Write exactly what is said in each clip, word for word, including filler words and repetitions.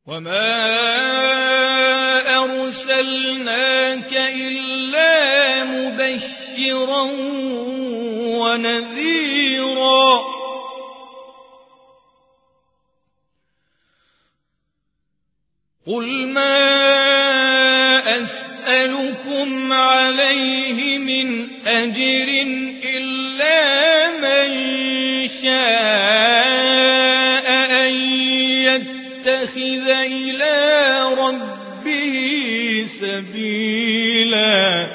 وما أرسلناك إلا مبشرا ونذيرا قل ما أسألكم عليه من أجر إلا من شاء أن يتخذ إلى ربه سبيلا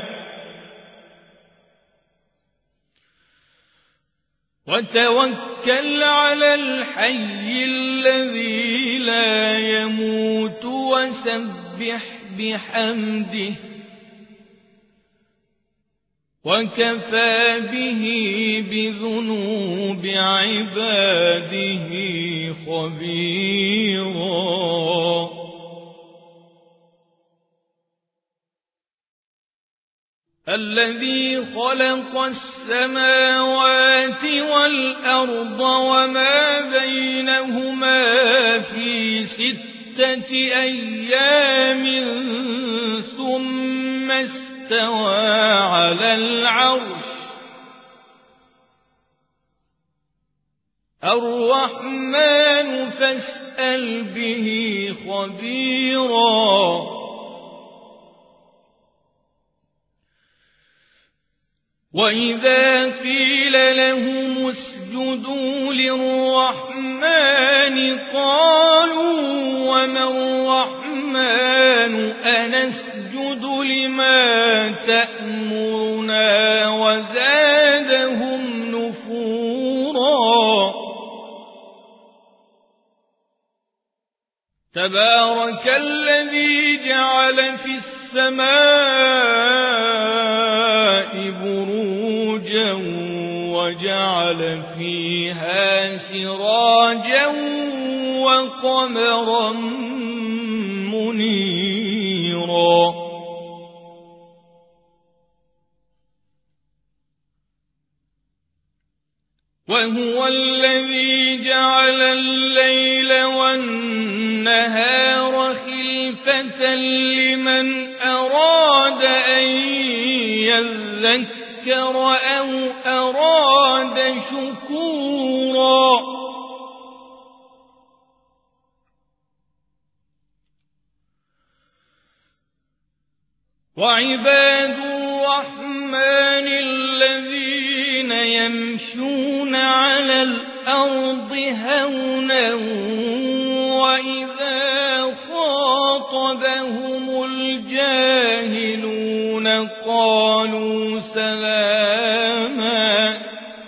وتوكل على الحي الذي لا يموت وسبح بحمده وكفى به بذنوب عباده خبيرا الذي خلق السماوات والأرض وما بينهما في ستة أيام ثم استوى على العرش الرحمن فاسأل به خبيرا وإذا قيل لهم اسجدوا للرحمن قالوا وما الرحمن أنسجد لما تأمرنا وزادهم نفورا تبارك الذي جعل في السماء بروجا وجعل فيها سراجا وقمرا منيرا وهو الذي جعل الليل والنهار خلفة لمن أراد أن يذكر أو أراد شكورا وعباد الرحمن الذين يمشون على الأرض هونا وإذا خاطبهم الجاهلون قالوا سلاما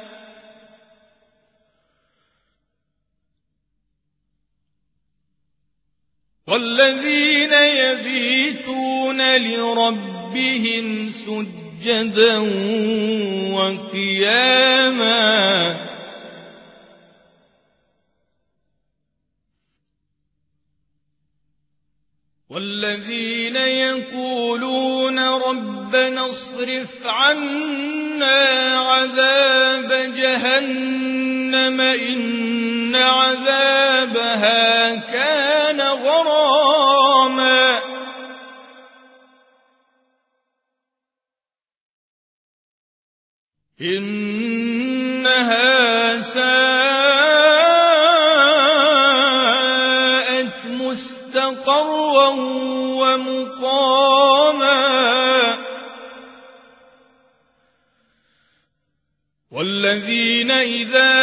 والذين يبيتون لربهم سجدا وقياما والذين يقولون ربنا اصرف عنا عذاب جهنم إن عذابها كان غراما إنها ساءت مستقرا ومقاما والذين إذا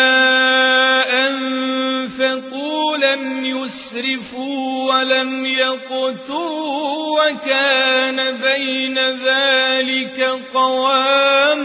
أنفقوا لم يسرفوا ولم يقتروا وكان بين ذلك قواما